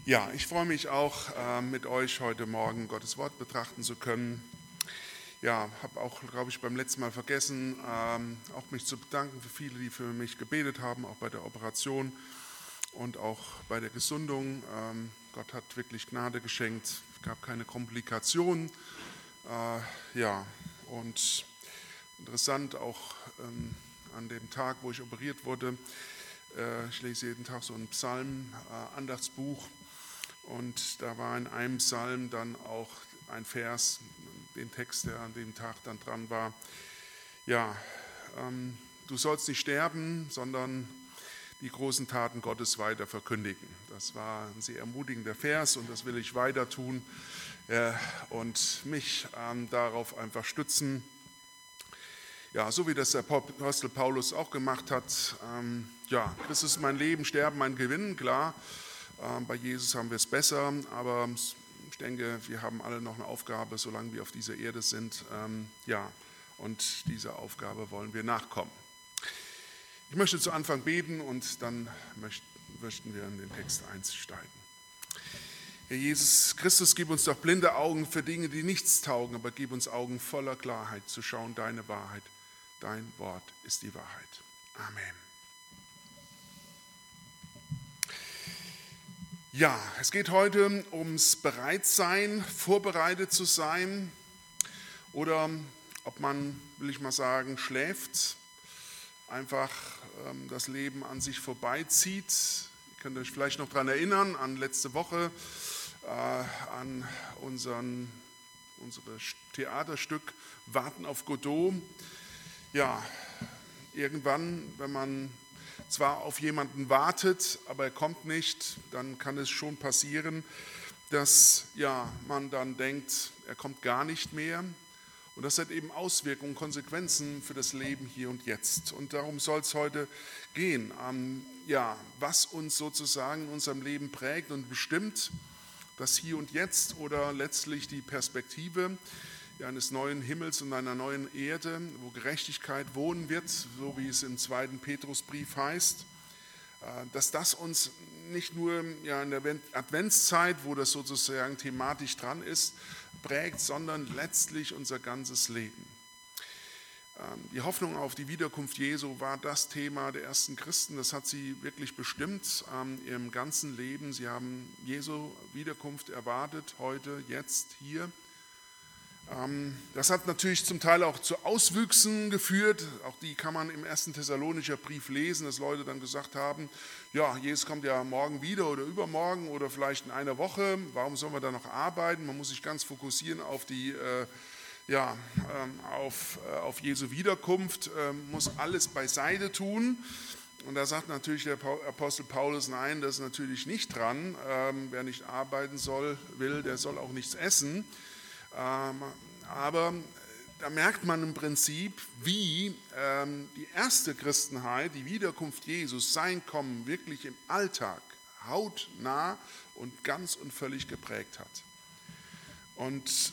Ja, ich freue mich auch, mit euch heute Morgen Gottes Wort betrachten zu können. Ja, habe auch, glaube ich, beim letzten Mal vergessen, auch mich zu bedanken für viele, die für mich gebetet haben, auch bei der Operation und auch bei der Gesundung. Gott hat wirklich Gnade geschenkt, es gab keine Komplikationen. Ja, und interessant auch an dem Tag, wo ich operiert wurde, ich lese jeden Tag so ein Psalm, Andachtsbuch. Und da war in einem Psalm dann auch ein Vers, den Text, der an dem Tag dann dran war. Ja, du sollst nicht sterben, sondern die großen Taten Gottes weiter verkündigen. Das war ein sehr ermutigender Vers und das will ich weiter tun und mich darauf einfach stützen. Ja, so wie das der Apostel Paulus auch gemacht hat. Ja, Christus ist mein Leben, Sterben mein Gewinn, klar. Bei Jesus haben wir es besser, aber ich denke, wir haben alle noch eine Aufgabe, solange wir auf dieser Erde sind. Ja, und dieser Aufgabe wollen wir nachkommen. Ich möchte zu Anfang beten und dann möchten wir in den Text einsteigen. Herr Jesus Christus, gib uns doch blinde Augen für Dinge, die nichts taugen, aber gib uns Augen voller Klarheit zu schauen, deine Wahrheit. Dein Wort ist die Wahrheit. Amen. Ja, es geht heute ums Bereitsein, vorbereitet zu sein oder ob man, will ich mal sagen, schläft, einfach das Leben an sich vorbeizieht. Ihr könnt euch vielleicht noch daran erinnern, an letzte Woche, an unser Theaterstück Warten auf Godot. Ja, irgendwann, wenn man zwar auf jemanden wartet, aber er kommt nicht, dann kann es schon passieren, dass man dann denkt, er kommt gar nicht mehr. Und das hat eben Auswirkungen, Konsequenzen für das Leben hier und jetzt. Und darum soll es heute gehen, was uns sozusagen in unserem Leben prägt und bestimmt, das Hier und Jetzt oder letztlich die Perspektive eines neuen Himmels und einer neuen Erde, wo Gerechtigkeit wohnen wird, so wie es im 2. Petrusbrief heißt, dass das uns nicht nur in der Adventszeit, wo das sozusagen thematisch dran ist, prägt, sondern letztlich unser ganzes Leben. Die Hoffnung auf die Wiederkunft Jesu war das Thema der ersten Christen. Das hat sie wirklich bestimmt im ganzen Leben. Sie haben Jesu Wiederkunft erwartet, heute, jetzt, hier. Das hat natürlich zum Teil auch zu Auswüchsen geführt, auch die kann man im 1. Thessalonicher Brief lesen, dass Leute dann gesagt haben, ja, Jesus kommt ja morgen wieder oder übermorgen oder vielleicht in einer Woche, warum sollen wir da noch arbeiten? Man muss sich ganz fokussieren auf auf Jesu Wiederkunft, muss alles beiseite tun. Und da sagt natürlich der Apostel Paulus, nein, das ist natürlich nicht dran, wer nicht arbeiten will, der soll auch nichts essen. Aber da merkt man im Prinzip, wie die erste Christenheit, die Wiederkunft Jesus, sein Kommen wirklich im Alltag hautnah und ganz und völlig geprägt hat. Und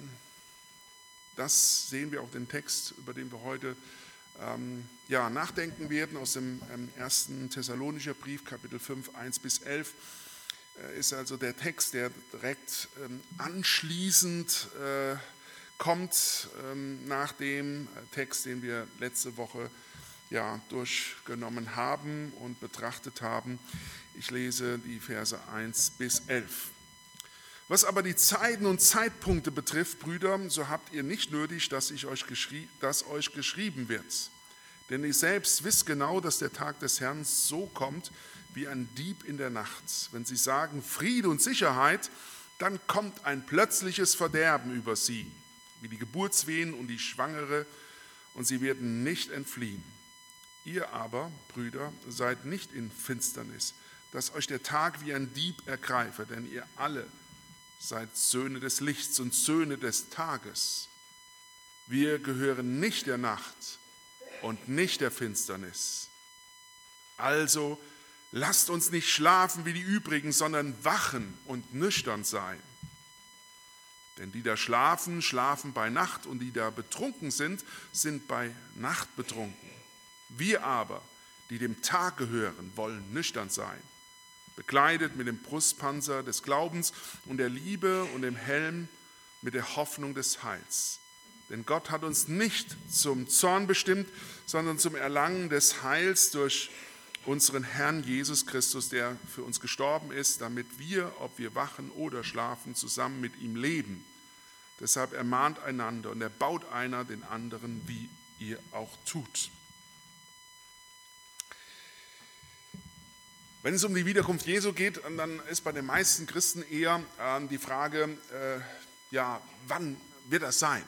das sehen wir auch den Text, über den wir heute nachdenken werden, aus dem 1. Thessalonicher Brief, Kapitel 5, 1-11. Ist also der Text, der direkt anschließend kommt nach dem Text, den wir letzte Woche durchgenommen haben und betrachtet haben. Ich lese die Verse 1-11. Was aber die Zeiten und Zeitpunkte betrifft, Brüder, so habt ihr nicht nötig, dass euch geschrieben wird. Denn ihr selbst wisst genau, dass der Tag des Herrn so kommt, wie ein Dieb in der Nacht. Wenn sie sagen Friede und Sicherheit, dann kommt ein plötzliches Verderben über sie, wie die Geburtswehen und die Schwangere, und sie werden nicht entfliehen. Ihr aber, Brüder, seid nicht in Finsternis, dass euch der Tag wie ein Dieb ergreife, denn ihr alle seid Söhne des Lichts und Söhne des Tages. Wir gehören nicht der Nacht und nicht der Finsternis. Also lasst uns nicht schlafen wie die übrigen, sondern wachen und nüchtern sein. Denn die da schlafen, schlafen bei Nacht, und die da betrunken sind, sind bei Nacht betrunken. Wir aber, die dem Tag gehören, wollen nüchtern sein, bekleidet mit dem Brustpanzer des Glaubens und der Liebe und dem Helm mit der Hoffnung des Heils. Denn Gott hat uns nicht zum Zorn bestimmt, sondern zum Erlangen des Heils durch unseren Herrn Jesus Christus, der für uns gestorben ist, damit wir, ob wir wachen oder schlafen, zusammen mit ihm leben. Deshalb ermahnt einander und erbaut einer den anderen, wie ihr auch tut. Wenn es um die Wiederkunft Jesu geht, dann ist bei den meisten Christen eher die Frage, wann wird das sein?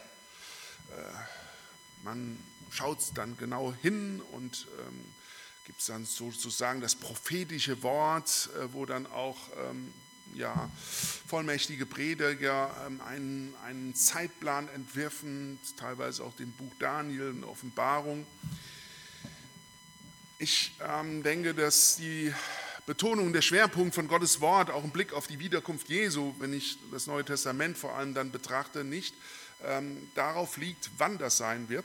Man schaut dann genau hin und gibt es dann sozusagen das prophetische Wort, wo dann auch vollmächtige Prediger einen Zeitplan entwirfen, teilweise auch dem Buch Daniel und Offenbarung. Ich denke, dass die Betonung, der Schwerpunkt von Gottes Wort, auch im Blick auf die Wiederkunft Jesu, wenn ich das Neue Testament vor allem dann betrachte, nicht darauf liegt, wann das sein wird,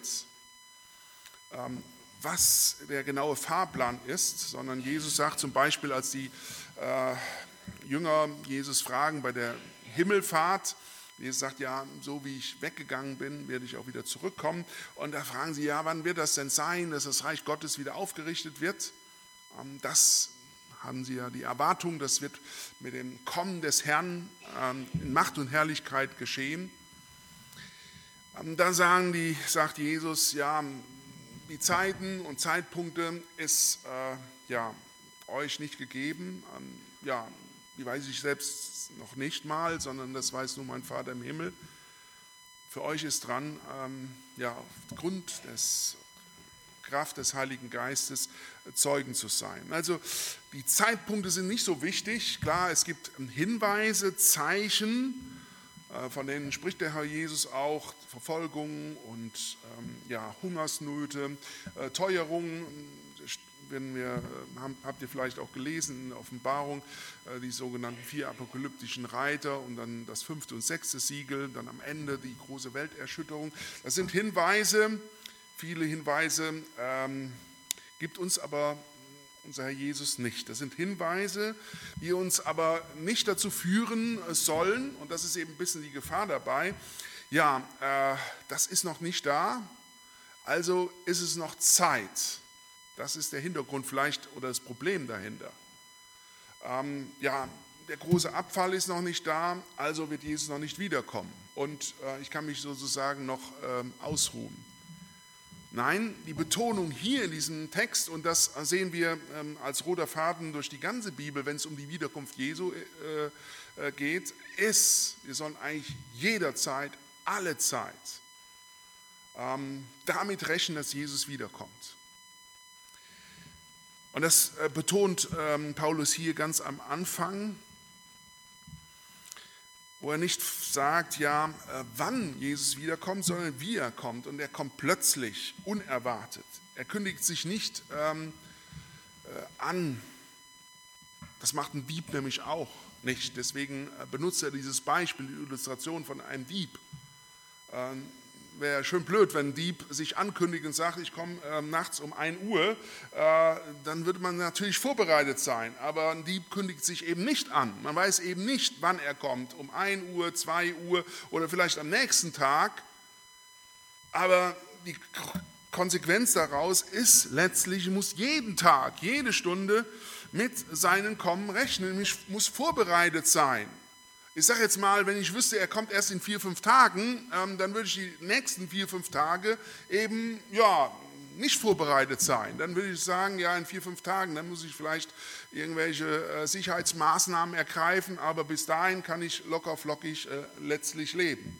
was der genaue Fahrplan ist, sondern Jesus sagt zum Beispiel, als die Jünger Jesus fragen bei der Himmelfahrt, Jesus sagt, ja, so wie ich weggegangen bin, werde ich auch wieder zurückkommen. Und da fragen sie, ja, wann wird das denn sein, dass das Reich Gottes wieder aufgerichtet wird? Das haben sie ja die Erwartung, das wird mit dem Kommen des Herrn in Macht und Herrlichkeit geschehen. Da sagt Jesus, ja, die Zeiten und Zeitpunkte ist euch nicht gegeben. Die weiß ich selbst noch nicht mal, sondern das weiß nur mein Vater im Himmel. Für euch ist dran, aufgrund des Kraft des Heiligen Geistes Zeugen zu sein. Also die Zeitpunkte sind nicht so wichtig. Klar, es gibt Hinweise, Zeichen, von denen spricht der Herr Jesus auch, Verfolgung und Hungersnöte, Teuerung. Habt ihr vielleicht auch gelesen in der Offenbarung, die sogenannten 4 apokalyptischen Reiter und dann das 5. und 6. Siegel, dann am Ende die große Welterschütterung. Das sind Hinweise, viele Hinweise gibt uns aber unser Herr Jesus nicht. Das sind Hinweise, die uns aber nicht dazu führen sollen, und das ist eben ein bisschen die Gefahr dabei, das ist noch nicht da, also ist es noch Zeit. Das ist der Hintergrund vielleicht oder das Problem dahinter. Der große Abfall ist noch nicht da, also wird Jesus noch nicht wiederkommen. Und ich kann mich sozusagen noch ausruhen. Nein, die Betonung hier in diesem Text, und das sehen wir als roter Faden durch die ganze Bibel, wenn es um die Wiederkunft Jesu geht, ist, wir sollen eigentlich jederzeit, alle Zeit damit rechnen, dass Jesus wiederkommt. Und das betont Paulus hier ganz am Anfang, wo er nicht sagt, wann Jesus wiederkommt, sondern wie er kommt. Und er kommt plötzlich, unerwartet. Er kündigt sich nicht an. Das macht ein Dieb nämlich auch nicht. Deswegen benutzt er dieses Beispiel, die Illustration von einem Dieb. Wäre schön blöd, wenn ein Dieb sich ankündigt und sagt, ich komme nachts um 1 Uhr, dann würde man natürlich vorbereitet sein. Aber ein Dieb kündigt sich eben nicht an. Man weiß eben nicht, wann er kommt, um 1 Uhr, 2 Uhr oder vielleicht am nächsten Tag. Aber die Konsequenz daraus ist letztlich, ich muss jeden Tag, jede Stunde mit seinem Kommen rechnen. Ich muss vorbereitet sein. Ich sage jetzt mal, wenn ich wüsste, er kommt erst in 4, 5 Tagen, dann würde ich die nächsten 4, 5 Tage eben nicht vorbereitet sein. Dann würde ich sagen, in 4, 5 Tagen, dann muss ich vielleicht irgendwelche Sicherheitsmaßnahmen ergreifen, aber bis dahin kann ich locker flockig letztlich leben.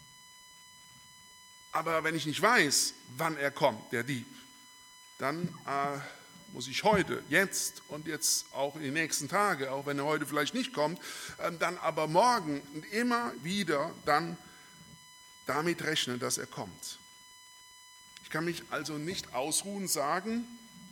Aber wenn ich nicht weiß, wann er kommt, der Dieb, dann muss ich heute, jetzt und jetzt auch in den nächsten Tagen, auch wenn er heute vielleicht nicht kommt, dann aber morgen und immer wieder dann damit rechnen, dass er kommt. Ich kann mich also nicht ausruhen und sagen,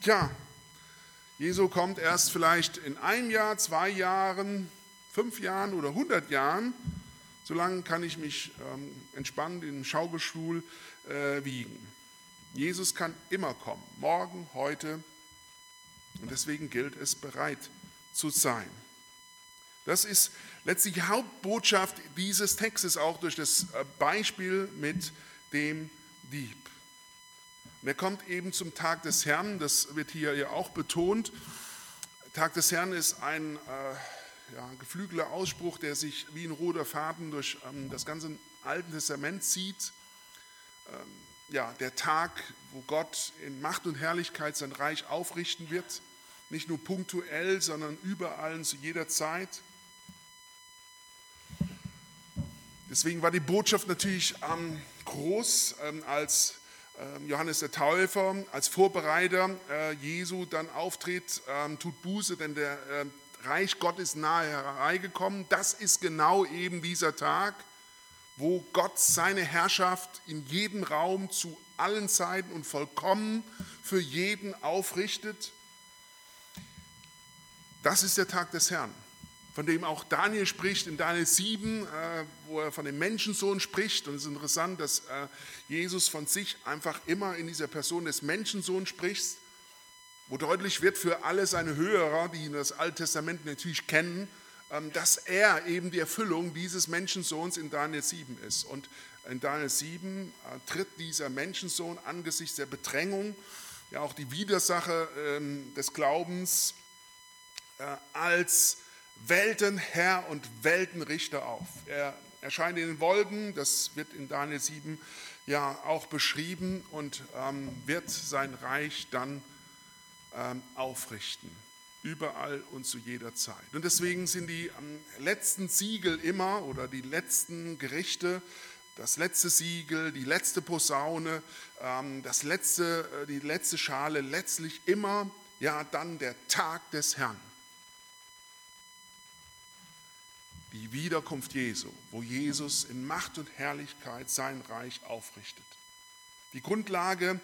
Jesu kommt erst vielleicht in 1 Jahr, 2 Jahren, 5 Jahren oder 100 Jahren. Solange kann ich mich entspannt in den Schaukelstuhl wiegen. Jesus kann immer kommen, morgen, heute. Und deswegen gilt es, bereit zu sein. Das ist letztlich die Hauptbotschaft dieses Textes, auch durch das Beispiel mit dem Dieb. Und er kommt eben zum Tag des Herrn, das wird hier ja auch betont. Tag des Herrn ist ein geflügelter Ausspruch, der sich wie ein roter Faden durch das ganze Alte Testament zieht. Der Tag, wo Gott in Macht und Herrlichkeit sein Reich aufrichten wird, nicht nur punktuell, sondern überall und zu jeder Zeit. Deswegen war die Botschaft natürlich groß, als Johannes der Täufer als Vorbereiter Jesu dann auftritt, tut Buße, denn der Reich Gottes nahe herbeigekommen. Das ist genau eben dieser Tag, wo Gott seine Herrschaft in jedem Raum zu allen Zeiten und vollkommen für jeden aufrichtet. Das ist der Tag des Herrn, von dem auch Daniel spricht in Daniel 7, wo er von dem Menschensohn spricht. Und es ist interessant, dass Jesus von sich einfach immer in dieser Person des Menschensohns spricht, wo deutlich wird für alle seine Hörer, die das Alte Testament natürlich kennen, dass er eben die Erfüllung dieses Menschensohns in Daniel 7 ist. Und in Daniel 7 tritt dieser Menschensohn angesichts der Bedrängung, ja auch die Widersache des Glaubens, als Weltenherr und Weltenrichter auf. Er erscheint in den Wolken, das wird in Daniel 7 ja auch beschrieben, und wird sein Reich dann aufrichten, überall und zu jeder Zeit. Und deswegen sind die letzten Siegel immer, oder die letzten Gerichte, das letzte Siegel, die letzte Posaune, die letzte Schale, letztlich immer ja dann der Tag des Herrn. Die Wiederkunft Jesu, wo Jesus in Macht und Herrlichkeit sein Reich aufrichtet. Die Grundlage,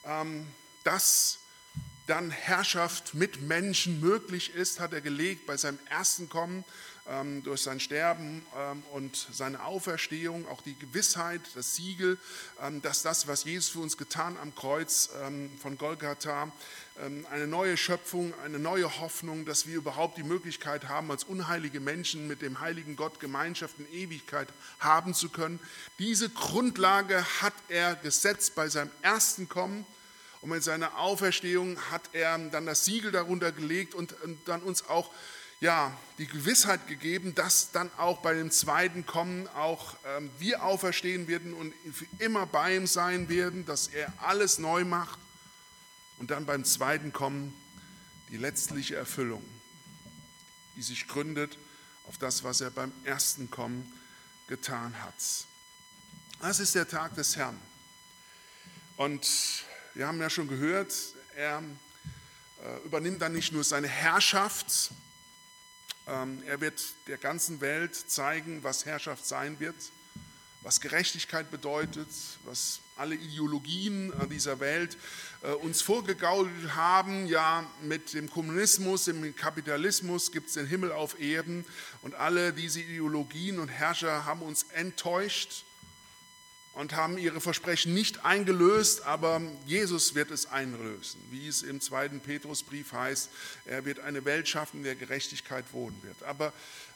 dass dann Herrschaft mit Menschen möglich ist, hat er gelegt bei seinem ersten Kommen, durch sein Sterben und seine Auferstehung, auch die Gewissheit, das Siegel, dass das, was Jesus für uns getan am Kreuz von Golgatha, eine neue Schöpfung, eine neue Hoffnung, dass wir überhaupt die Möglichkeit haben, als unheilige Menschen mit dem heiligen Gott Gemeinschaft in Ewigkeit haben zu können. Diese Grundlage hat er gesetzt bei seinem ersten Kommen. Und mit seiner Auferstehung hat er dann das Siegel darunter gelegt und dann uns auch die Gewissheit gegeben, dass dann auch bei dem zweiten Kommen auch wir auferstehen werden und für immer bei ihm sein werden, dass er alles neu macht. Und dann beim zweiten Kommen die letztliche Erfüllung, die sich gründet auf das, was er beim ersten Kommen getan hat. Das ist der Tag des Herrn. Und wir haben ja schon gehört, er übernimmt dann nicht nur seine Herrschaft, er wird der ganzen Welt zeigen, was Herrschaft sein wird, was Gerechtigkeit bedeutet, was alle Ideologien dieser Welt uns vorgegaukelt haben. Ja, mit dem Kommunismus, dem Kapitalismus gibt es den Himmel auf Erden, und alle diese Ideologien und Herrscher haben uns enttäuscht und haben ihre Versprechen nicht eingelöst, aber Jesus wird es einlösen, wie es im 2. Petrusbrief heißt. Er wird eine Welt schaffen, in der Gerechtigkeit wohnen wird. Aber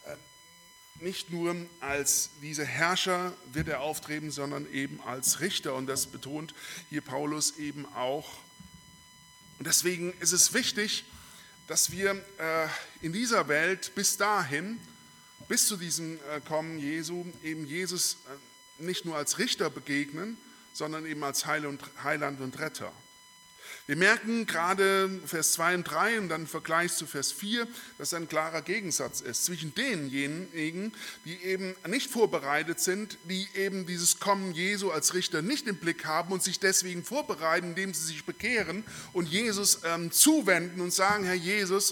nicht nur als dieser Herrscher wird er auftreten, sondern eben als Richter, und das betont hier Paulus eben auch. Und deswegen ist es wichtig, dass wir in dieser Welt bis dahin, bis zu diesem Kommen Jesu, eben Jesus nicht nur als Richter begegnen, sondern eben als Heiland und Retter. Wir merken gerade Vers 2 und 3 und dann im Vergleich zu Vers 4, dass ein klarer Gegensatz ist zwischen denjenigen, die eben nicht vorbereitet sind, die eben dieses Kommen Jesu als Richter nicht im Blick haben und sich deswegen vorbereiten, indem sie sich bekehren und Jesus zuwenden und sagen: Herr Jesus,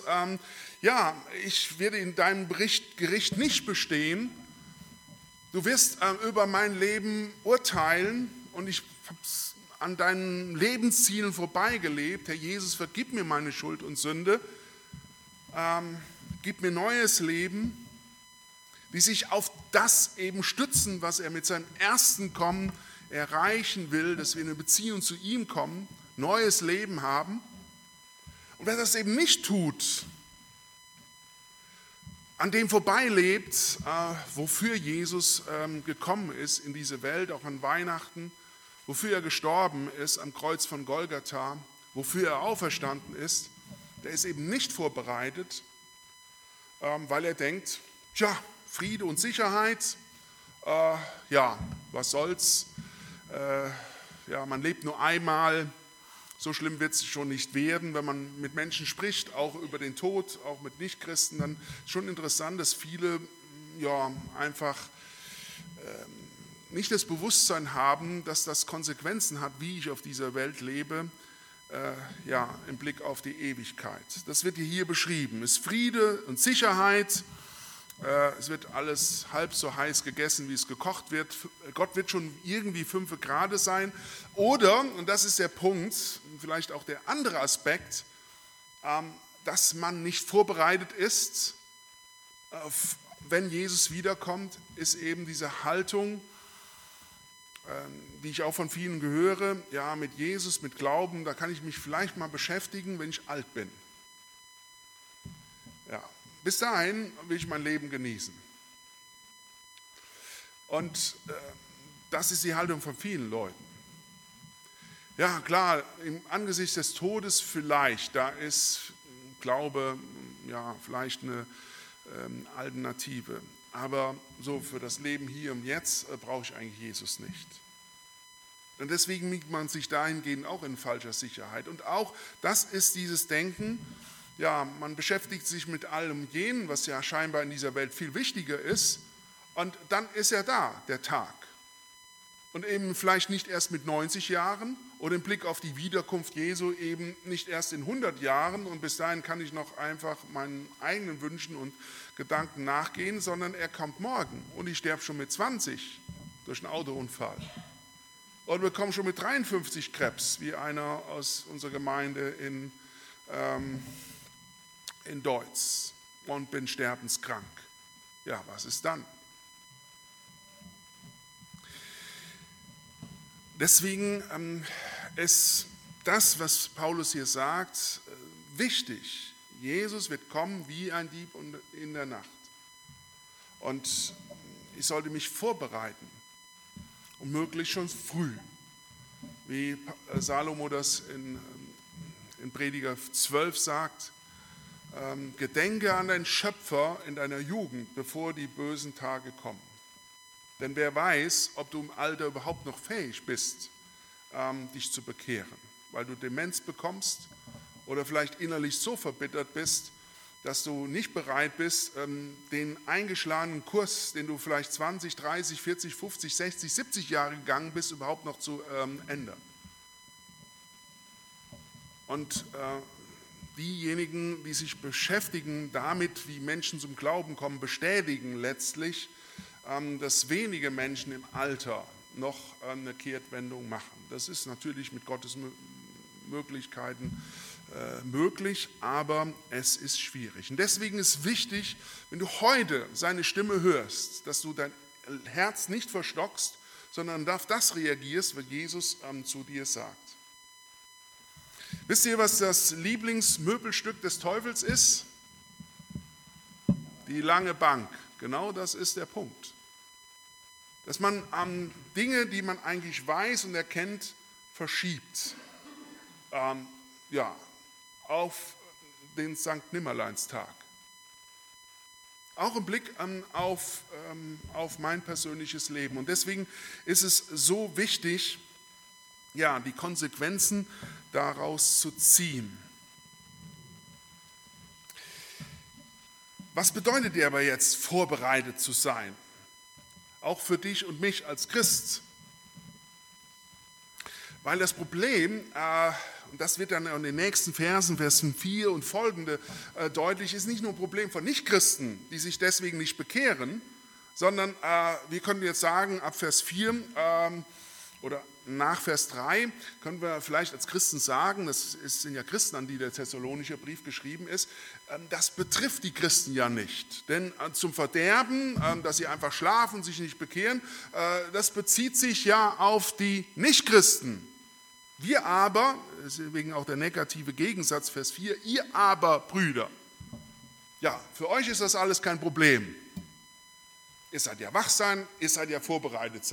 ich werde in deinem Gericht nicht bestehen. Du wirst über mein Leben urteilen, und ich habe an deinen Lebenszielen vorbeigelebt. Herr Jesus, vergib mir meine Schuld und Sünde, gib mir neues Leben, die sich auf das eben stützen, was er mit seinem ersten Kommen erreichen will, dass wir in eine Beziehung zu ihm kommen, neues Leben haben. Und wer das eben nicht tut, an dem vorbeilebt, wofür Jesus gekommen ist in diese Welt, auch an Weihnachten, wofür er gestorben ist am Kreuz von Golgatha, wofür er auferstanden ist, der ist eben nicht vorbereitet, weil er denkt, tja, Friede und Sicherheit, was soll's, man lebt nur einmal, so schlimm wird es schon nicht werden, wenn man mit Menschen spricht, auch über den Tod, auch mit Nichtchristen, dann ist schon interessant, dass viele einfach nicht das Bewusstsein haben, dass das Konsequenzen hat, wie ich auf dieser Welt lebe, im Blick auf die Ewigkeit. Das wird hier beschrieben. Es ist Friede und Sicherheit, es wird alles halb so heiß gegessen, wie es gekocht wird. Gott wird schon irgendwie 5 Grad sein. Oder, und das ist der Punkt, vielleicht auch der andere Aspekt, dass man nicht vorbereitet ist, wenn Jesus wiederkommt, ist eben diese Haltung, die ich auch von vielen höre, ja, mit Jesus, mit Glauben, da kann ich mich vielleicht mal beschäftigen, wenn ich alt bin. Ja, bis dahin will ich mein Leben genießen. Und das ist die Haltung von vielen Leuten. Ja, klar, im Angesicht des Todes vielleicht, da ist Glaube vielleicht eine Alternative. Aber so für das Leben hier und jetzt brauche ich eigentlich Jesus nicht. Und deswegen wiegt man sich dahingehend auch in falscher Sicherheit. Und auch das ist dieses Denken, ja, man beschäftigt sich mit allem jenen, was ja scheinbar in dieser Welt viel wichtiger ist. Und dann ist er da, der Tag. Und eben vielleicht nicht erst mit 90 Jahren oder im Blick auf die Wiederkunft Jesu eben nicht erst in 100 Jahren und bis dahin kann ich noch einfach meinen eigenen Wünschen und Gedanken nachgehen, sondern er kommt morgen und ich sterbe schon mit 20 durch einen Autounfall. Oder bekomme schon mit 53 Krebs, wie einer aus unserer Gemeinde in Deutz und bin sterbenskrank. Ja, was ist dann? Deswegen ist das, was Paulus hier sagt, wichtig. Jesus wird kommen wie ein Dieb in der Nacht. Und ich sollte mich vorbereiten, und möglichst schon früh, wie Salomo das in Prediger 12 sagt, gedenke an deinen Schöpfer in deiner Jugend, bevor die bösen Tage kommen. Denn wer weiß, ob du im Alter überhaupt noch fähig bist, dich zu bekehren, weil du Demenz bekommst oder vielleicht innerlich so verbittert bist, dass du nicht bereit bist, den eingeschlagenen Kurs, den du vielleicht 20, 30, 40, 50, 60, 70 Jahre gegangen bist, überhaupt noch zu ändern. Und diejenigen, die sich beschäftigen damit, wie Menschen zum Glauben kommen, bestätigen letztlich, dass wenige Menschen im Alter noch eine Kehrtwendung machen. Das ist natürlich mit Gottes Möglichkeiten möglich, aber es ist schwierig. Und deswegen ist wichtig, wenn du heute seine Stimme hörst, dass du dein Herz nicht verstockst, sondern auf das reagierst, was Jesus zu dir sagt. Wisst ihr, was das Lieblingsmöbelstück des Teufels ist? Die lange Bank. Genau das ist der Punkt. Dass man Dinge, die man eigentlich weiß und erkennt, verschiebt. Auf den Sankt Nimmerleinstag. Auch im Blick auf mein persönliches Leben. Und deswegen ist es so wichtig, die Konsequenzen daraus zu ziehen. Was bedeutet dir aber jetzt, vorbereitet zu sein? Auch für dich und mich als Christ. Weil das Problem, und das wird dann in den nächsten Versen, Versen 4 und folgende deutlich, ist nicht nur ein Problem von Nichtchristen, die sich deswegen nicht bekehren, sondern wir können jetzt sagen, ab Vers 4 oder nach Vers 3 können wir vielleicht als Christen sagen, sind ja Christen, an die der Thessalonische Brief geschrieben ist, das betrifft die Christen ja nicht. Denn zum Verderben, dass sie einfach schlafen, sich nicht bekehren, das bezieht sich ja auf die Nichtchristen. Wir aber, deswegen auch der negative Gegensatz, Vers 4, ihr aber, Brüder. Ja, für euch ist das alles kein Problem. Ihr seid ja wachsam, ihr seid ja vorbereitet.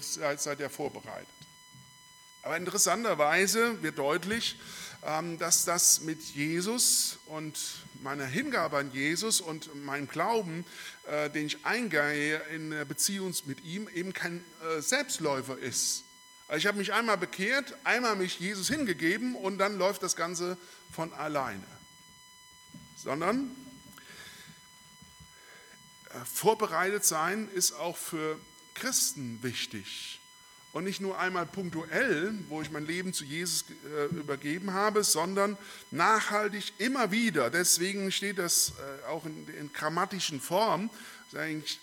Aber interessanterweise wird deutlich, dass das mit Jesus und meiner Hingabe an Jesus und meinem Glauben, den ich eingehe in der Beziehung mit ihm, eben kein Selbstläufer ist. Also ich habe mich einmal bekehrt, einmal mich Jesus hingegeben und dann läuft das Ganze von alleine. Sondern vorbereitet sein ist auch für Christen wichtig. Und nicht nur einmal punktuell, wo ich mein Leben zu Jesus übergeben habe, sondern nachhaltig immer wieder. Deswegen steht das auch in grammatischen Form, das ist eigentlich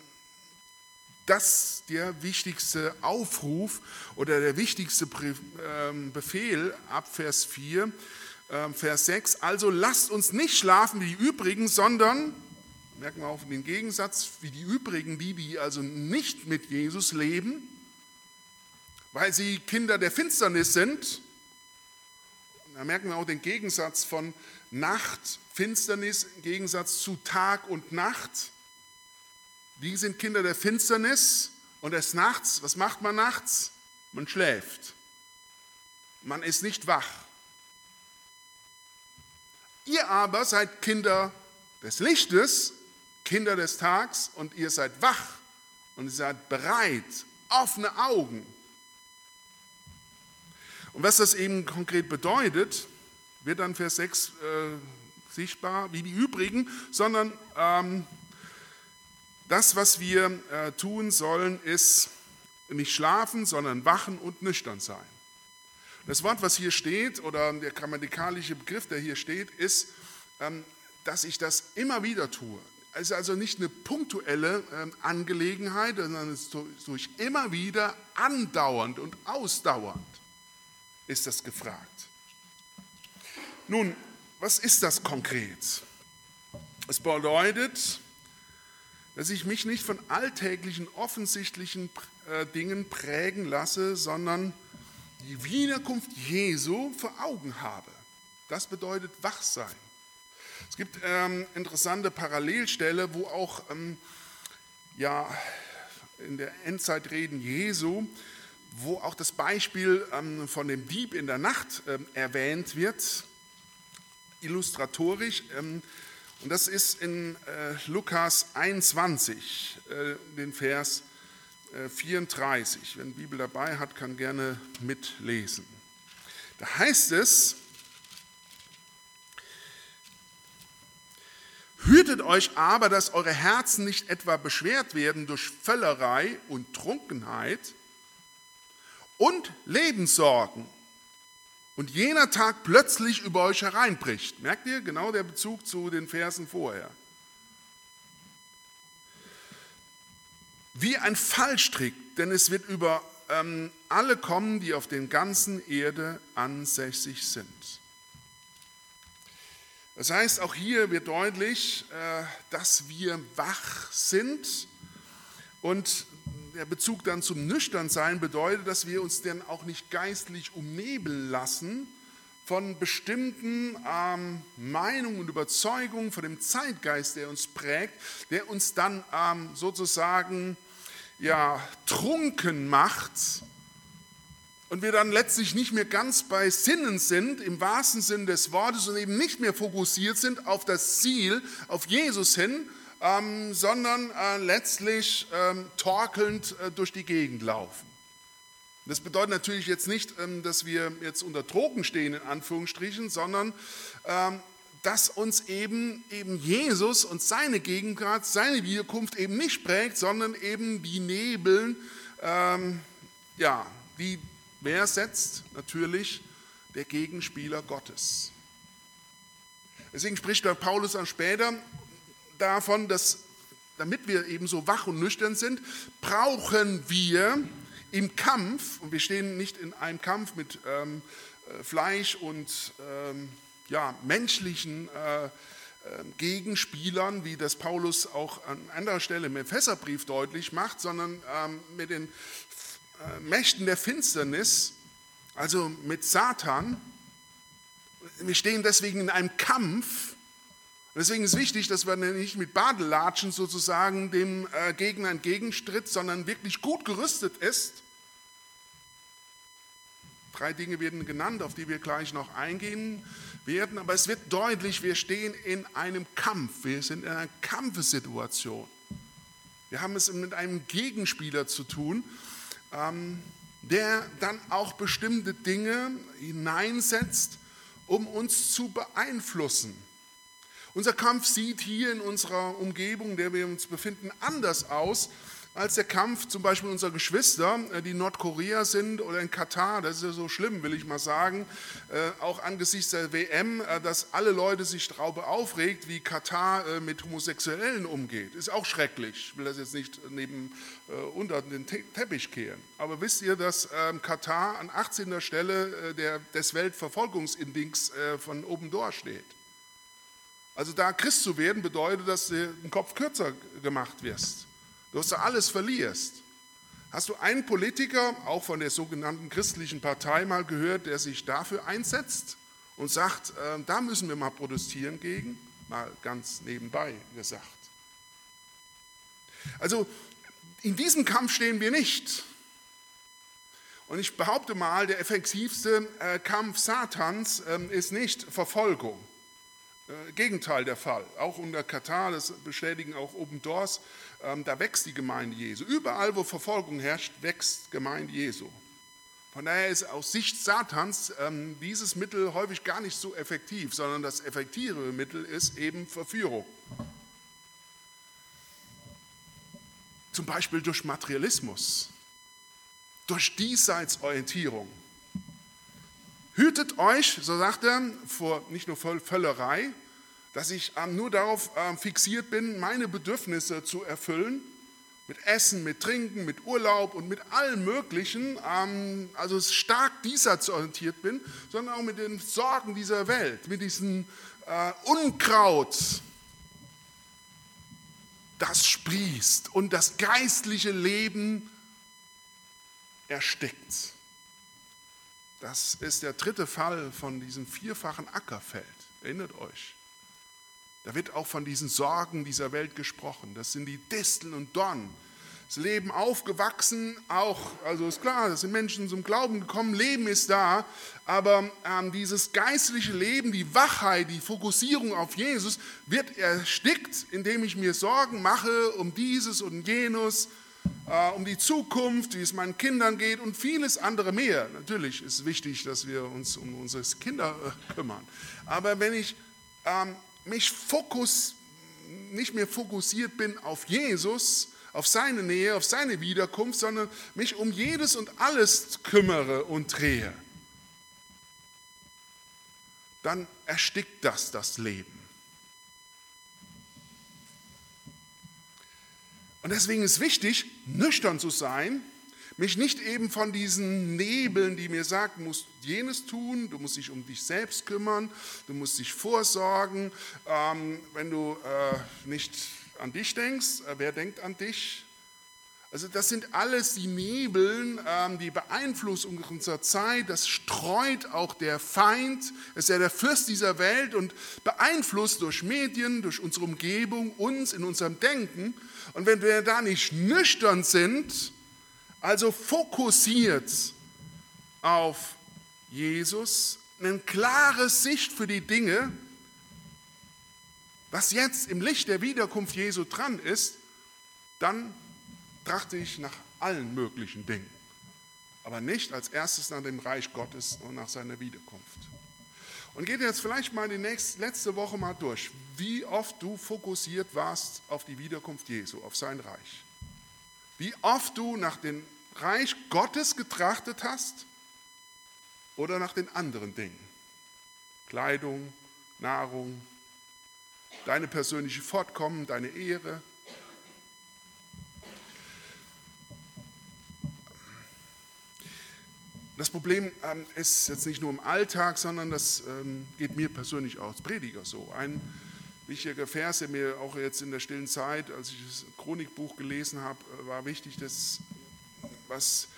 das der wichtigste Aufruf oder der wichtigste Befehl ab Vers 4, Vers 6. Also lasst uns nicht schlafen wie die übrigen, sondern, merken wir auch den Gegensatz, wie die übrigen, die also nicht mit Jesus leben, weil sie Kinder der Finsternis sind. Da merken wir auch den Gegensatz von Nacht, Finsternis im Gegensatz zu Tag und Nacht. Die sind Kinder der Finsternis und des Nachts, was macht man nachts? Man schläft. Man ist nicht wach. Ihr aber seid Kinder des Lichtes, Kinder des Tags und ihr seid wach und ihr seid bereit, offene Augen. Und was das eben konkret bedeutet, wird dann Vers 6 sichtbar, wie die übrigen, sondern das, was wir tun sollen, ist nicht schlafen, sondern wachen und nüchtern sein. Das Wort, was hier steht, oder der grammatikalische Begriff, der hier steht, ist, dass ich das immer wieder tue. Es ist also nicht eine punktuelle Angelegenheit, sondern es ist durch immer wieder andauernd und ausdauernd ist das gefragt. Nun, was ist das konkret? Es bedeutet, dass ich mich nicht von alltäglichen, offensichtlichen Dingen prägen lasse, sondern die Wiederkunft Jesu vor Augen habe. Das bedeutet Wachsein. Es gibt interessante Parallelstelle, wo auch in der Endzeitreden Jesu, wo auch das Beispiel von dem Dieb in der Nacht erwähnt wird, illustratorisch. Und das ist in Lukas 21, den Vers 34. Wer eine Bibel dabei hat, kann gerne mitlesen. Da heißt es: Hütet euch aber, dass eure Herzen nicht etwa beschwert werden durch Völlerei und Trunkenheit und Lebenssorgen und jener Tag plötzlich über euch hereinbricht. Merkt ihr? Genau der Bezug zu den Versen vorher. Wie ein Fallstrick, denn es wird über alle kommen, die auf der ganzen Erde ansässig sind. Das heißt, auch hier wird deutlich, dass wir wach sind, und der Bezug dann zum Nüchternsein bedeutet, dass wir uns dann auch nicht geistlich umnebeln lassen von bestimmten Meinungen und Überzeugungen, von dem Zeitgeist, der uns prägt, der uns dann sozusagen trunken macht und wir dann letztlich nicht mehr ganz bei Sinnen sind, im wahrsten Sinn des Wortes, und eben nicht mehr fokussiert sind auf das Ziel, auf Jesus hin, sondern letztlich torkelnd durch die Gegend laufen. Das bedeutet natürlich jetzt nicht, dass wir jetzt unter Drogen stehen, in Anführungsstrichen, sondern dass uns eben Jesus und seine Gegenwart, seine Wiederkunft eben nicht prägt, sondern eben die Nebeln, die wer setzt? Natürlich der Gegenspieler Gottes. Deswegen spricht der Paulus dann später davon, dass, damit wir eben so wach und nüchtern sind, brauchen wir im Kampf, und wir stehen nicht in einem Kampf mit Fleisch und menschlichen Gegenspielern, wie das Paulus auch an anderer Stelle im Epheserbrief deutlich macht, sondern mit den Mächten der Finsternis, also mit Satan. Wir stehen deswegen in einem Kampf. deswegen ist wichtig, dass man nicht mit Badelatschen sozusagen dem Gegner entgegentritt, sondern wirklich gut gerüstet ist. 3 Dinge werden genannt, auf die wir gleich noch eingehen werden, aber es wird deutlich, wir stehen in einem Kampf, wir sind in einer Kampfesituation. Wir haben es mit einem Gegenspieler zu tun, der dann auch bestimmte Dinge hineinsetzt, um uns zu beeinflussen. Unser Kampf sieht hier in unserer Umgebung, in der wir uns befinden, anders aus als der Kampf zum Beispiel unserer Geschwister, die in Nordkorea sind oder in Katar. Das ist ja so schlimm, will ich mal sagen, auch angesichts der WM, dass alle Leute sich darüber aufregt, wie Katar mit Homosexuellen umgeht. Ist auch schrecklich. Ich will das jetzt nicht unter den Teppich kehren. Aber wisst ihr, dass Katar an 18. Stelle des Weltverfolgungsindex von Open Door steht? Also da Christ zu werden, bedeutet, dass du den Kopf kürzer gemacht wirst. Dass du alles verlierst. Hast du einen Politiker, auch von der sogenannten christlichen Partei mal gehört, der sich dafür einsetzt und sagt, da müssen wir mal protestieren gegen? Mal ganz nebenbei gesagt. Also in diesem Kampf stehen wir nicht. Und ich behaupte mal, der effektivste Kampf Satans ist nicht Verfolgung. Gegenteil der Fall. Auch unter Katar, das bestätigen auch Open Doors, da wächst die Gemeinde Jesu. Überall, wo Verfolgung herrscht, wächst Gemeinde Jesu. Von daher ist aus Sicht Satans dieses Mittel häufig gar nicht so effektiv, sondern das effektivere Mittel ist eben Verführung. Zum Beispiel durch Materialismus, durch Diesseitsorientierung. Hütet euch, so sagt er, nicht nur vor Völlerei, dass ich nur darauf fixiert bin, meine Bedürfnisse zu erfüllen, mit Essen, mit Trinken, mit Urlaub und mit allem Möglichen, also stark diesseitsorientiert bin, sondern auch mit den Sorgen dieser Welt, mit diesem Unkraut, das sprießt und das geistliche Leben erstickt. Das ist der 3. Fall von diesem 4-fachen Ackerfeld. Erinnert euch. Da wird auch von diesen Sorgen dieser Welt gesprochen. Das sind die Disteln und Dornen. Das Leben aufgewachsen, auch, also ist klar, das sind Menschen zum Glauben gekommen, Leben ist da, aber dieses geistliche Leben, die Wachheit, die Fokussierung auf Jesus wird erstickt, indem ich mir Sorgen mache um dieses und jenes, um die Zukunft, wie es meinen Kindern geht und vieles andere mehr. Natürlich ist es wichtig, dass wir uns um unsere Kinder kümmern. Aber wenn ich nicht mehr fokussiert bin auf Jesus, auf seine Nähe, auf seine Wiederkunft, sondern mich um jedes und alles kümmere und drehe, dann erstickt das Leben. Und deswegen ist wichtig, nüchtern zu sein, mich nicht eben von diesen Nebeln, die mir sagen, du musst jenes tun, du musst dich um dich selbst kümmern, du musst dich vorsorgen. Wenn du nicht an dich denkst, wer denkt an dich? Also das sind alles die Nebeln, die Beeinflussung unserer Zeit, das streut auch der Feind, ist ja der Fürst dieser Welt und beeinflusst durch Medien, durch unsere Umgebung, uns in unserem Denken. Und wenn wir da nicht nüchtern sind, also fokussiert auf Jesus, eine klare Sicht für die Dinge, was jetzt im Licht der Wiederkunft Jesu dran ist, dann trachte ich nach allen möglichen Dingen, aber nicht als erstes nach dem Reich Gottes und nach seiner Wiederkunft. Und geht jetzt vielleicht mal die letzte Woche mal durch, wie oft du fokussiert warst auf die Wiederkunft Jesu, auf sein Reich. Wie oft du nach dem Reich Gottes getrachtet hast oder nach den anderen Dingen. Kleidung, Nahrung, deine persönliche Fortkommen, deine Ehre. Das Problem ist jetzt nicht nur im Alltag, sondern das geht mir persönlich auch als Prediger so. Ein wichtiger Vers, der mir auch jetzt in der stillen Zeit, als ich das Chronikbuch gelesen habe, war wichtig, was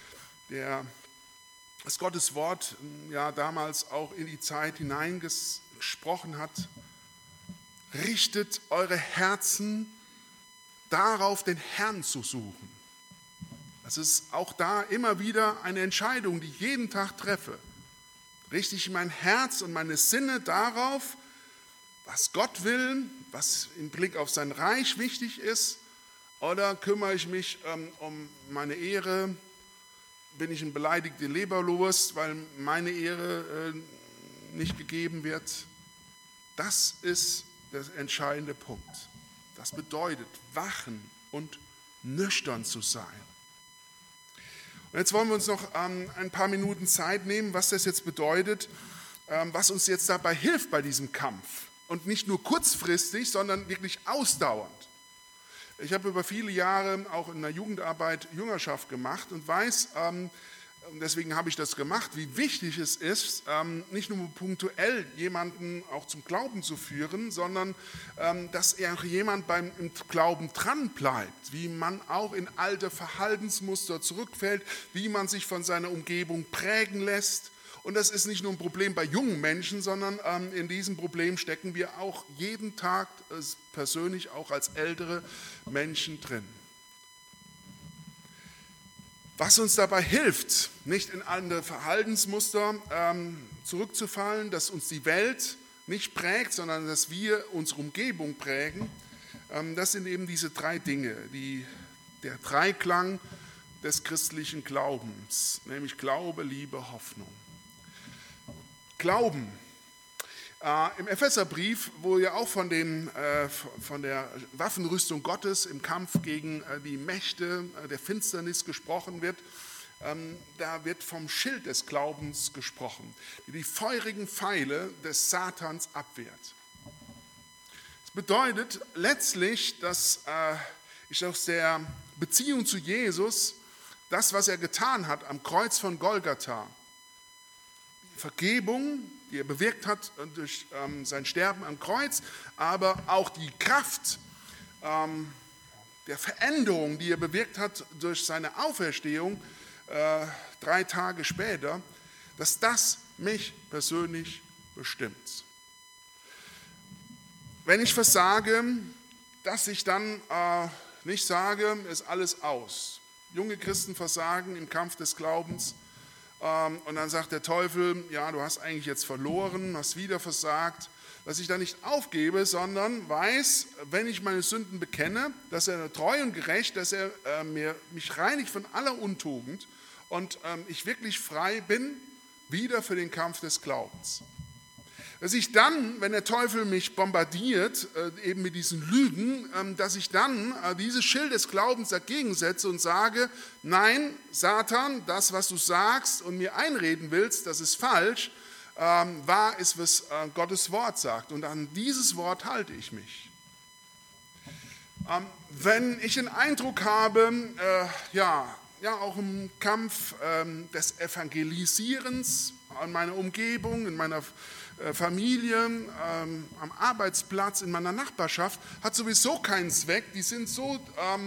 Gottes Wort ja damals auch in die Zeit hineingesprochen hat. richtet eure Herzen darauf, den Herrn zu suchen. Das ist auch da immer wieder eine Entscheidung, die ich jeden Tag treffe. Richte ich mein Herz und meine Sinne darauf, was Gott will, was im Blick auf sein Reich wichtig ist, oder kümmere ich mich um meine Ehre? Bin ich ein beleidigter Leberwurst, weil meine Ehre nicht gegeben wird? Das ist der entscheidende Punkt. Das bedeutet, wachen und nüchtern zu sein. Und jetzt wollen wir uns noch ein paar Minuten Zeit nehmen, was das jetzt bedeutet, was uns jetzt dabei hilft bei diesem Kampf. Und nicht nur kurzfristig, sondern wirklich ausdauernd. Ich habe über viele Jahre auch in der Jugendarbeit Jüngerschaft gemacht und weiß, deswegen habe ich das gemacht, wie wichtig es ist, nicht nur punktuell jemanden auch zum Glauben zu führen, sondern dass auch jemand beim Glauben dran bleibt, wie man auch in alte Verhaltensmuster zurückfällt, wie man sich von seiner Umgebung prägen lässt. Und das ist nicht nur ein Problem bei jungen Menschen, sondern in diesem Problem stecken wir auch jeden Tag persönlich auch als ältere Menschen drin. Was uns dabei hilft, nicht in andere Verhaltensmuster zurückzufallen, dass uns die Welt nicht prägt, sondern dass wir unsere Umgebung prägen, das sind eben diese drei Dinge, der Dreiklang des christlichen Glaubens, nämlich Glaube, Liebe, Hoffnung. Glauben. Im Epheserbrief, wo ja auch von der Waffenrüstung Gottes im Kampf gegen die Mächte der Finsternis gesprochen wird, da wird vom Schild des Glaubens gesprochen, die feurigen Pfeile des Satans abwehrt. Das bedeutet letztlich, dass ich aus der Beziehung zu Jesus, das, was er getan hat am Kreuz von Golgatha, Vergebung, die er bewirkt hat durch sein Sterben am Kreuz, aber auch die Kraft der Veränderung, die er bewirkt hat durch seine Auferstehung 3 Tage später, dass das mich persönlich bestimmt. Wenn ich versage, dass ich dann nicht sage, ist alles aus. Junge Christen versagen im Kampf des Glaubens. Und dann sagt der Teufel, ja, du hast eigentlich jetzt verloren, hast wieder versagt, dass ich da nicht aufgebe, sondern weiß, wenn ich meine Sünden bekenne, dass er treu und gerecht, dass er mich reinigt von aller Untugend und ich wirklich frei bin, wieder für den Kampf des Glaubens. Dass ich dann, wenn der Teufel mich bombardiert, eben mit diesen Lügen, dass ich dann dieses Schild des Glaubens dagegen setze und sage, nein, Satan, das, was du sagst und mir einreden willst, das ist falsch, wahr ist, was Gottes Wort sagt. Und an dieses Wort halte ich mich. Wenn ich den Eindruck habe, auch im Kampf des Evangelisierens an meiner Umgebung, in meiner Familie, am Arbeitsplatz, in meiner Nachbarschaft, hat sowieso keinen Zweck. Die sind so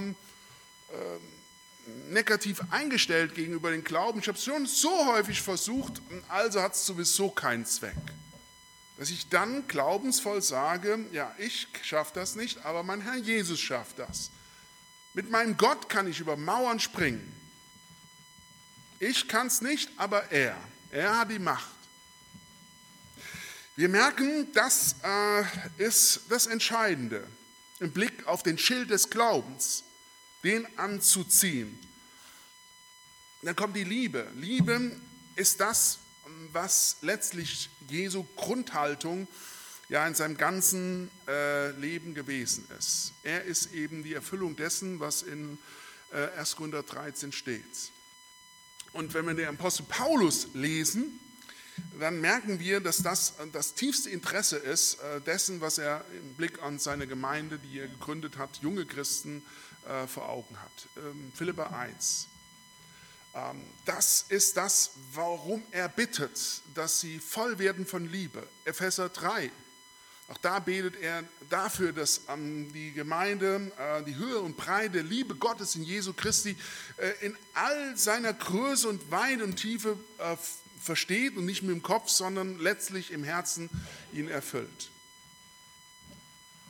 negativ eingestellt gegenüber dem Glauben. Ich habe es schon so häufig versucht, also hat es sowieso keinen Zweck. Dass ich dann glaubensvoll sage, ja, ich schaffe das nicht, aber mein Herr Jesus schafft das. Mit meinem Gott kann ich über Mauern springen. Ich kann es nicht, aber er hat die Macht. Wir merken, das ist das Entscheidende, im Blick auf den Schild des Glaubens, den anzuziehen. Dann kommt die Liebe. Liebe ist das, was letztlich Jesu Grundhaltung ja in seinem ganzen Leben gewesen ist. Er ist eben die Erfüllung dessen, was in 1. Korinther 13 steht. Und wenn wir den Apostel Paulus lesen, dann merken wir, dass das tiefste Interesse ist dessen, was er im Blick an seine Gemeinde, die er gegründet hat, junge Christen vor Augen hat. Philipper 1. Das ist das, warum er bittet, dass sie voll werden von Liebe. Epheser 3. Auch da betet er dafür, dass die Gemeinde die Höhe und Breite der Liebe Gottes in Jesu Christi in all seiner Größe und Weite und Tiefe versteht und nicht mit dem Kopf, sondern letztlich im Herzen ihn erfüllt.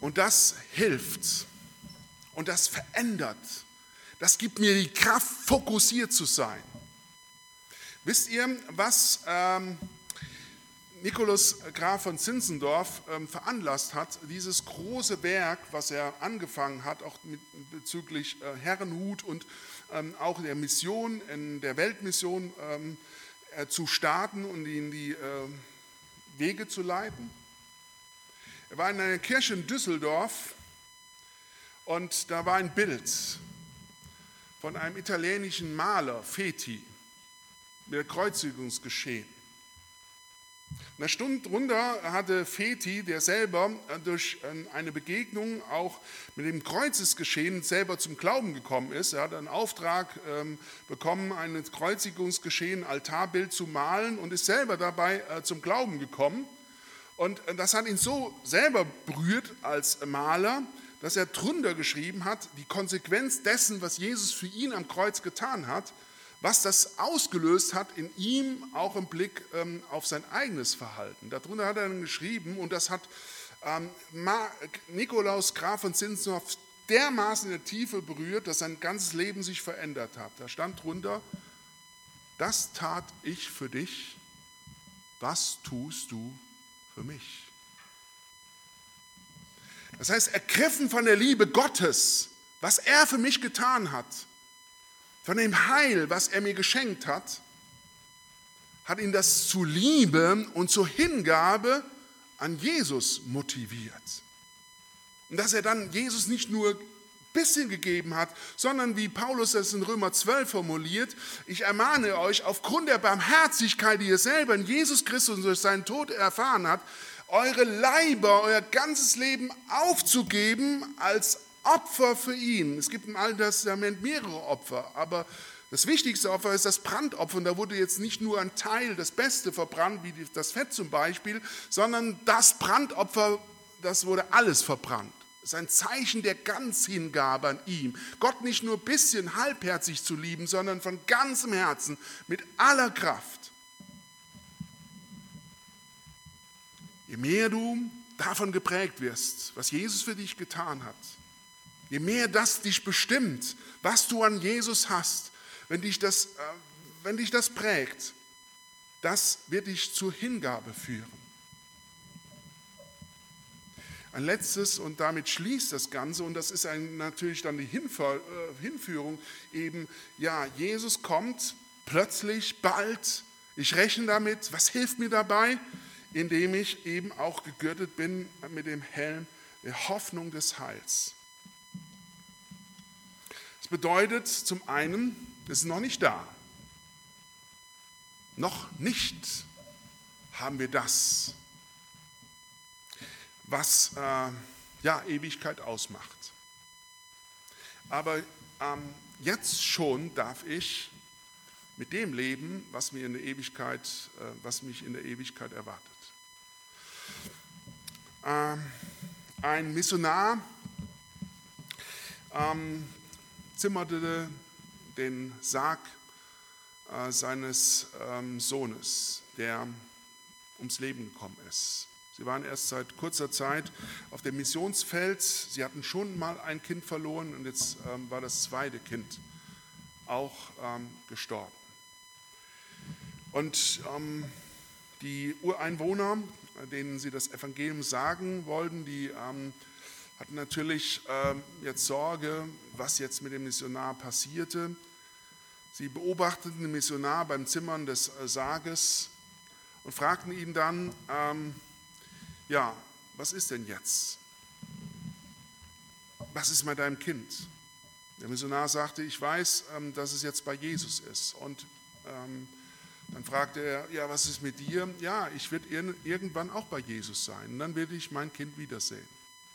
Und das hilft und das verändert. Das gibt mir die Kraft, fokussiert zu sein. Wisst ihr, was Nikolaus Graf von Zinzendorf veranlasst hat, dieses große Werk, was er angefangen hat, auch bezüglich Herrenhut und auch der Mission, in der Weltmission zu starten und in die Wege zu leiten? Er war in einer Kirche in Düsseldorf und da war ein Bild von einem italienischen Maler, Feti, mit der Kreuzigungsgeschehen. Und da stand drunter, hatte Feti, der selber durch eine Begegnung auch mit dem Kreuzesgeschehen selber zum Glauben gekommen ist. Er hat einen Auftrag bekommen, ein Kreuzigungsgeschehen, Altarbild zu malen und ist selber dabei zum Glauben gekommen. Und das hat ihn so selber berührt als Maler, dass er drunter geschrieben hat, die Konsequenz dessen, was Jesus für ihn am Kreuz getan hat, was das ausgelöst hat in ihm, auch im Blick auf sein eigenes Verhalten. Darunter hat er dann geschrieben, und das hat Nikolaus Graf von Zinzendorf dermaßen in der Tiefe berührt, dass sein ganzes Leben sich verändert hat. Da stand drunter: Das tat ich für dich, was tust du für mich? Das heißt, ergriffen von der Liebe Gottes, was er für mich getan hat, von dem Heil, was er mir geschenkt hat, hat ihn das zu Liebe und zur Hingabe an Jesus motiviert. Und dass er dann Jesus nicht nur ein bisschen gegeben hat, sondern wie Paulus es in Römer 12 formuliert: Ich ermahne euch, aufgrund der Barmherzigkeit, die ihr selber in Jesus Christus durch seinen Tod erfahren habt, eure Leiber, euer ganzes Leben aufzugeben als Opfer für ihn. Es gibt im Alten Testament mehrere Opfer, aber das wichtigste Opfer ist das Brandopfer. Und da wurde jetzt nicht nur ein Teil, das Beste verbrannt, wie das Fett zum Beispiel, sondern das Brandopfer, das wurde alles verbrannt. Das ist ein Zeichen der Ganzhingabe an ihm. Gott nicht nur ein bisschen halbherzig zu lieben, sondern von ganzem Herzen, mit aller Kraft. Je mehr du davon geprägt wirst, was Jesus für dich getan hat, je mehr das dich bestimmt, was du an Jesus hast, wenn dich das prägt, das wird dich zur Hingabe führen. Ein letztes, und damit schließt das Ganze, und das ist natürlich dann die Hinführung eben, ja, Jesus kommt plötzlich, bald, ich rechne damit, was hilft mir dabei? Indem ich eben auch gegürtet bin mit dem Helm der Hoffnung des Heils. Das bedeutet zum einen, es ist noch nicht da. Noch nicht haben wir das, was Ewigkeit ausmacht. Aber jetzt schon darf ich mit dem leben, was mich in der Ewigkeit erwartet. Ein Missionar zimmerte den Sarg seines Sohnes, der ums Leben gekommen ist. Sie waren erst seit kurzer Zeit auf dem Missionsfeld. Sie hatten schon mal ein Kind verloren und jetzt war das zweite Kind auch gestorben. Und die Ureinwohner, denen sie das Evangelium sagen wollten, die hatten natürlich jetzt Sorge, was jetzt mit dem Missionar passierte. Sie beobachteten den Missionar beim Zimmern des Sarges und fragten ihn dann, was ist denn jetzt? Was ist mit deinem Kind? Der Missionar sagte, ich weiß, dass es jetzt bei Jesus ist. Und dann fragte er, ja, was ist mit dir? Ja, ich werde irgendwann auch bei Jesus sein und dann werde ich mein Kind wiedersehen.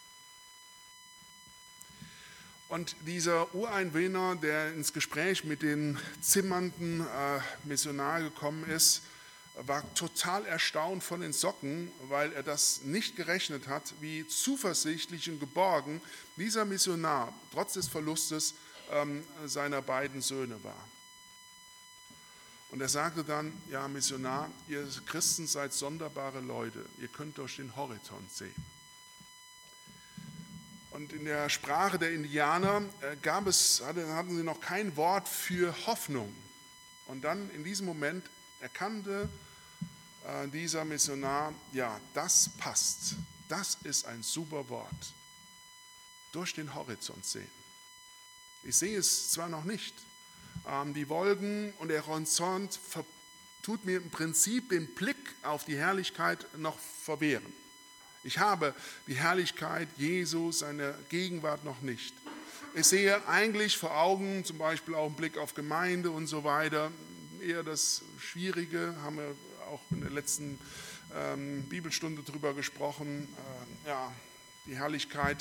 Und dieser Ureinwohner, der ins Gespräch mit den zimmernden Missionar gekommen ist, war total erstaunt von den Socken, weil er das nicht gerechnet hat, wie zuversichtlich und geborgen dieser Missionar trotz des Verlustes seiner beiden Söhne war. Und er sagte dann, ja, Missionar, ihr Christen seid sonderbare Leute, ihr könnt durch den Horizont sehen. Und in der Sprache der Indianer hatten sie noch kein Wort für Hoffnung. Und dann in diesem Moment erkannte dieser Missionar, ja, das passt. Das ist ein super Wort. Durch den Horizont sehen. Ich sehe es zwar noch nicht. Die Wolken und der Horizont tut mir im Prinzip den Blick auf die Herrlichkeit noch verwehren. Ich habe die Herrlichkeit Jesu, seine Gegenwart noch nicht. Ich sehe eigentlich vor Augen, zum Beispiel auch einen Blick auf Gemeinde und so weiter, eher das Schwierige, haben wir auch in der letzten Bibelstunde drüber gesprochen. Die Herrlichkeit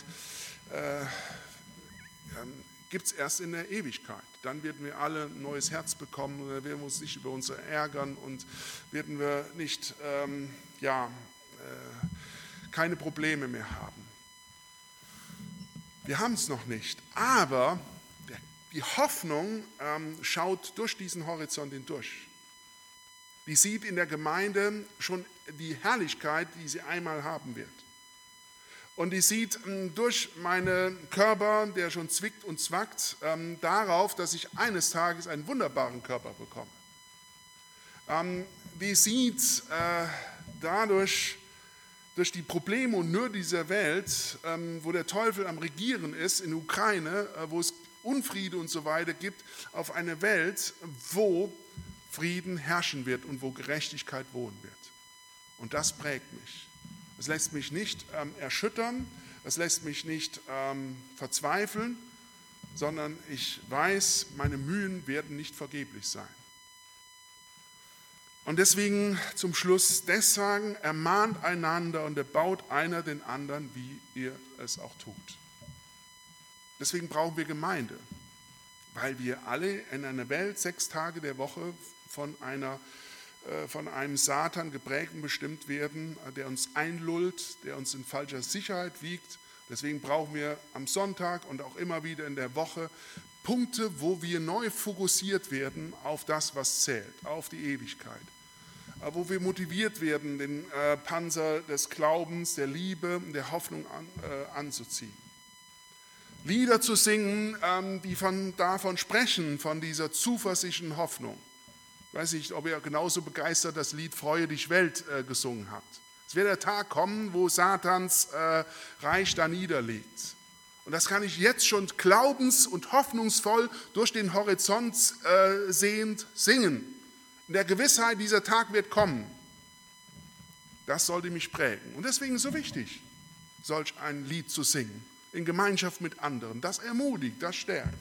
gibt es erst in der Ewigkeit. Dann werden wir alle ein neues Herz bekommen und dann werden wir uns nicht über uns ärgern und werden wir nicht, keine Probleme mehr haben. Wir haben es noch nicht, aber die Hoffnung schaut durch diesen Horizont hindurch. Die sieht in der Gemeinde schon die Herrlichkeit, die sie einmal haben wird. Und die sieht durch meinen Körper, der schon zwickt und zwackt, darauf, dass ich eines Tages einen wunderbaren Körper bekomme. Die sieht dadurch, durch die Probleme und Nöte dieser Welt, wo der Teufel am Regieren ist, in der Ukraine, wo es Unfriede und so weiter gibt, auf eine Welt, wo Frieden herrschen wird und wo Gerechtigkeit wohnen wird. Und das prägt mich. Es lässt mich nicht erschüttern, es lässt mich nicht verzweifeln, sondern ich weiß, meine Mühen werden nicht vergeblich sein. Und deswegen zum Schluss, deswegen ermahnt einander und erbaut einer den anderen, wie ihr es auch tut. Deswegen brauchen wir Gemeinde, weil wir alle in einer Welt 6 Tage der Woche von einem Satan geprägt und bestimmt werden, der uns einlullt, der uns in falscher Sicherheit wiegt. Deswegen brauchen wir am Sonntag und auch immer wieder in der Woche Punkte, wo wir neu fokussiert werden auf das, was zählt, auf die Ewigkeit. Wo wir motiviert werden, den Panzer des Glaubens, der Liebe und der Hoffnung anzuziehen. Lieder zu singen, die davon sprechen, von dieser zuversichtlichen Hoffnung. Ich weiß nicht, ob ihr genauso begeistert das Lied Freue dich Welt gesungen habt. Es wird der Tag kommen, wo Satans Reich da niederlegt. Und das kann ich jetzt schon glaubens- und hoffnungsvoll durch den Horizont sehend singen. In der Gewissheit, dieser Tag wird kommen. Das sollte mich prägen. Und deswegen ist es so wichtig, solch ein Lied zu singen, in Gemeinschaft mit anderen. Das ermutigt, das stärkt.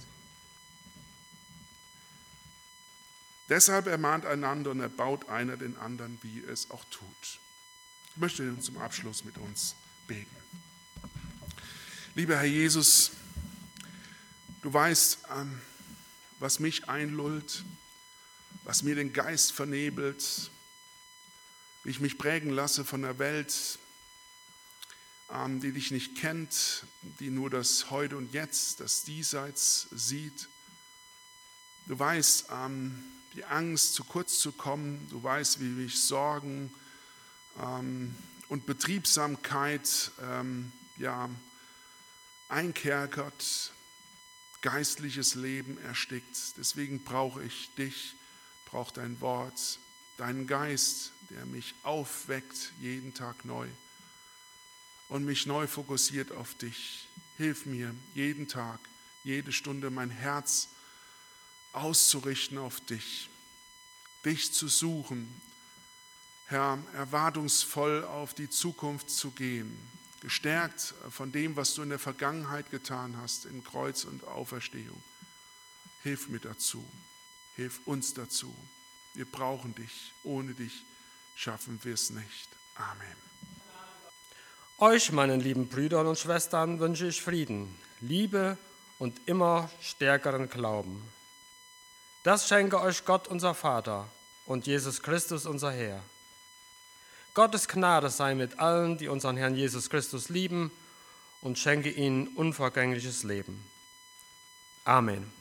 Deshalb ermahnt einander und erbaut einer den anderen, wie es auch tut. Ich möchte zum Abschluss mit uns beten. Lieber Herr Jesus, du weißt, was mich einlullt, was mir den Geist vernebelt, wie ich mich prägen lasse von der Welt, die dich nicht kennt, die nur das Heute und Jetzt, das Diesseits sieht. Du weißt, die Angst, zu kurz zu kommen, du weißt, wie mich Sorgen und Betriebsamkeit einkerkert, geistliches Leben erstickt. Deswegen brauche ich dich, brauche dein Wort, deinen Geist, der mich aufweckt jeden Tag neu und mich neu fokussiert auf dich. Hilf mir jeden Tag, jede Stunde mein Herz auszurichten auf dich, dich zu suchen, Herr, erwartungsvoll auf die Zukunft zu gehen, gestärkt von dem, was du in der Vergangenheit getan hast, in Kreuz und Auferstehung. Hilf mir dazu, hilf uns dazu. Wir brauchen dich, ohne dich schaffen wir es nicht. Amen. Euch, meinen lieben Brüdern und Schwestern, wünsche ich Frieden, Liebe und immer stärkeren Glauben. Das schenke euch Gott, unser Vater, und Jesus Christus, unser Herr. Gottes Gnade sei mit allen, die unseren Herrn Jesus Christus lieben, und schenke ihnen unvergängliches Leben. Amen.